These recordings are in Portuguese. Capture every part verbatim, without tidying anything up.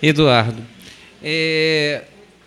Eduardo, é,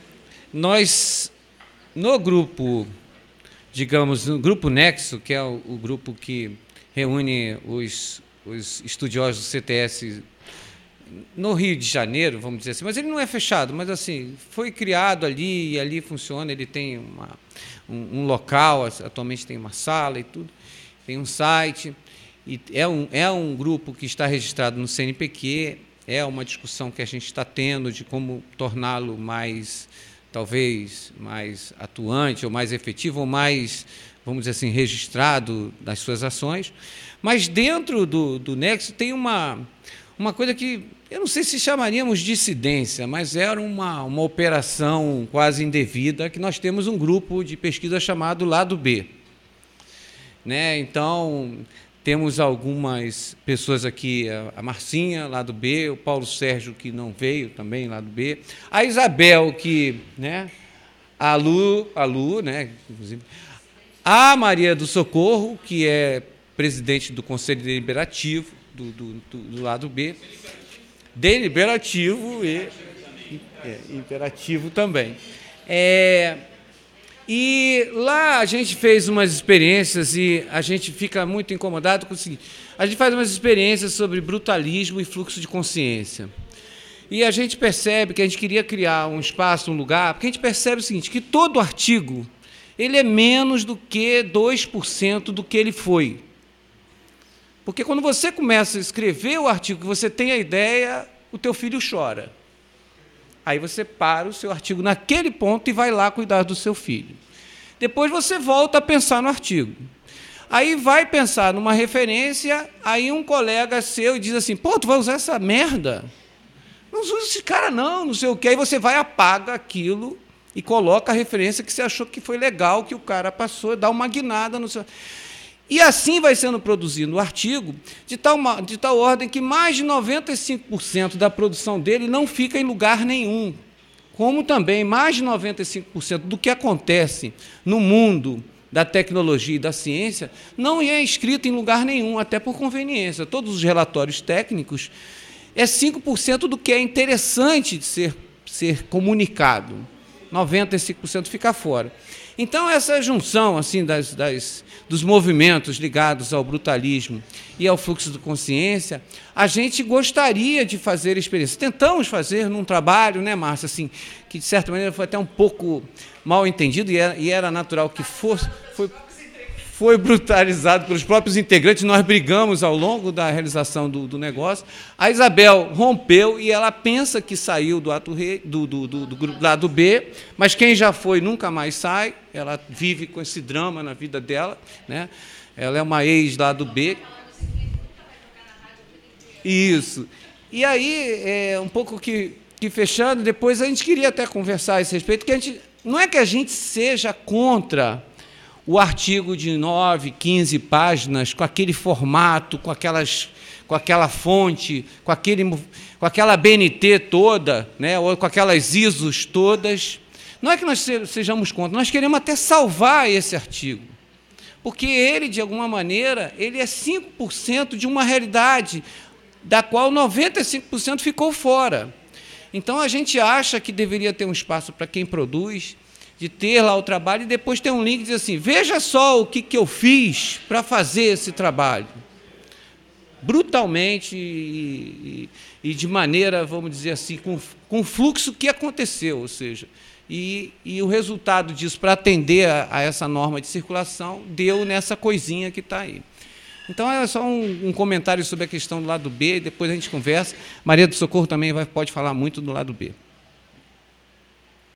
nós, no grupo, digamos, no grupo Nexo, que é o, o grupo que reúne os, os estudiosos do C T S no Rio de Janeiro, vamos dizer assim, mas ele não é fechado, mas assim, foi criado ali e ali funciona, ele tem uma, um, um local, atualmente tem uma sala e tudo, tem um site, e é um, é um grupo que está registrado no C N P Q, é uma discussão que a gente está tendo de como torná-lo mais, talvez, mais atuante, ou mais efetivo, ou mais, vamos dizer assim, registrado nas suas ações, mas dentro do, do Nexo tem uma... Uma coisa que, eu não sei se chamaríamos de dissidência, mas era uma, uma operação quase indevida, que nós temos um grupo de pesquisa chamado Lado B. Né? Então, temos algumas pessoas aqui, a Marcinha, Lado B, o Paulo Sérgio, que não veio também, Lado B, a Isabel, que, né? a Lu, a Lu, né? Inclusive, a Maria do Socorro, que é presidente do Conselho Deliberativo, Do, do, do lado B, deliberativo e é, imperativo também. É, e lá a gente fez umas experiências e a gente fica muito incomodado com o seguinte, a gente faz umas experiências sobre brutalismo e fluxo de consciência. E a gente percebe que a gente queria criar um espaço, um lugar, porque a gente percebe o seguinte, que todo artigo ele é menos do que dois por cento do que ele foi. Porque quando você começa a escrever o artigo, que você tem a ideia, o teu filho chora. Aí você para o seu artigo naquele ponto e vai lá cuidar do seu filho. Depois você volta a pensar no artigo. Aí vai pensar numa referência, aí um colega seu diz assim, pô, tu vai usar essa merda? Não usa esse cara não, não sei o quê. Aí você vai, apaga aquilo e coloca a referência que você achou que foi legal, que o cara passou, dá uma guinada no seu... E assim vai sendo produzido o artigo, de tal, de tal ordem que mais de noventa e cinco por cento da produção dele não fica em lugar nenhum, como também mais de noventa e cinco por cento do que acontece no mundo da tecnologia e da ciência não é escrito em lugar nenhum, até por conveniência. Todos os relatórios técnicos é cinco por cento do que é interessante de ser, ser comunicado, noventa e cinco por cento fica fora. Então, essa junção assim, das, das, dos movimentos ligados ao brutalismo e ao fluxo de consciência, a gente gostaria de fazer experiência. Tentamos fazer num trabalho, né, Márcia, assim, que, de certa maneira, foi até um pouco mal entendido, e era, e era natural que fosse... Foi, foi brutalizado pelos próprios integrantes, nós brigamos ao longo da realização do, do negócio. A Isabel rompeu e ela pensa que saiu do, ato rei, do, do, do, do lado B, mas quem já foi nunca mais sai, ela vive com esse drama na vida dela, né? Ela é uma ex-lado B. Isso. E aí, é, um pouco que, que fechando, depois a gente queria até conversar a esse respeito, que a gente, não é que a gente seja contra o artigo de nove, quinze páginas, com aquele formato, com, aquelas, com aquela fonte, com, aquele, com aquela B N T toda, né, ou com aquelas I S Os todas. Não é que nós sejamos contra, nós queremos até salvar esse artigo, porque ele, de alguma maneira, ele é cinco por cento de uma realidade da qual noventa e cinco por cento ficou fora. Então, a gente acha que deveria ter um espaço para quem produz, de ter lá o trabalho e depois ter um link e dizer assim, veja só o que, que eu fiz para fazer esse trabalho. Brutalmente e, e, e de maneira, vamos dizer assim, com, com o fluxo que aconteceu, ou seja, e, e o resultado disso, para atender a, a essa norma de circulação, deu nessa coisinha que está aí. Então, é só um, um comentário sobre a questão do lado B, depois a gente conversa. Maria do Socorro também vai, pode falar muito do lado B.